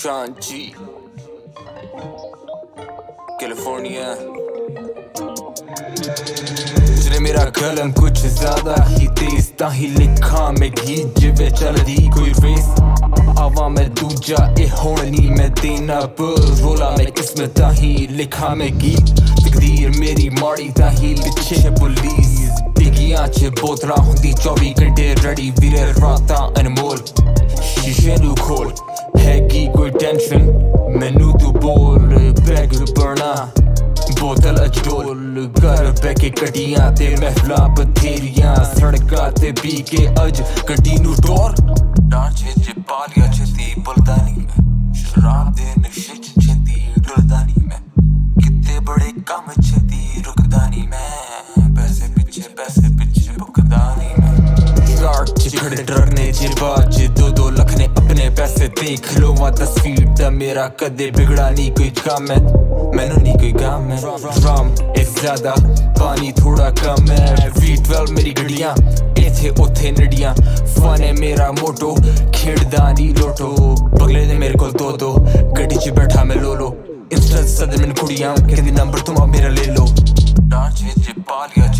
शांची California. तेरे मेरा कलम कुछ ज्यादा ही तेज ताही लिखा में गीत जिवे चल रही कोई रेस आवा मैं दूजा ए होनी मैं देना रोला मैं किस्मत ताही लिखा में गीत तकदीर मेरी माड़ी ताही पिछे पुलिस डिगियां च बोतलां हुंदी 24 घंटे रेडी वीरे रातां अनमोल शीशे नू खोल हैगी कोई टेंशन मैनू तू बोल बैग बरना बोतल अजडोल घर बैके कटियां ते महफिलां बथेरियां सड़कां ते पी के अज गड्डी नू टोर डांचे च पालिया छेती बलदा नी मैं शराब दे नशे च छेती डुलदा नी मैं किते बड़े कम छेती रुकदा नी मैं पैसे पिछे भुकदा नी मैं यार्ड च खड़े डरने च बाज 2-2 लाख ने अपने पैसे देख लो वहां 10 फीट दा मेरा कदे बिगड़ा नी कोई काम है मैनू नी कोई काम है ड्रम इस ज्यादा पानी थोड़ा कम है V12 मेरी गड्डियां इथे उथे नडियां फन है मेरा मोटो खेड़दा नी लोटो बगले ने मेरे को दो गड्डी च बैठा मैं लोलो इंस्टा सदर मैनू कुड़ियां कहंदी नंबर तुम मेरा ले लो डांचे च पालिया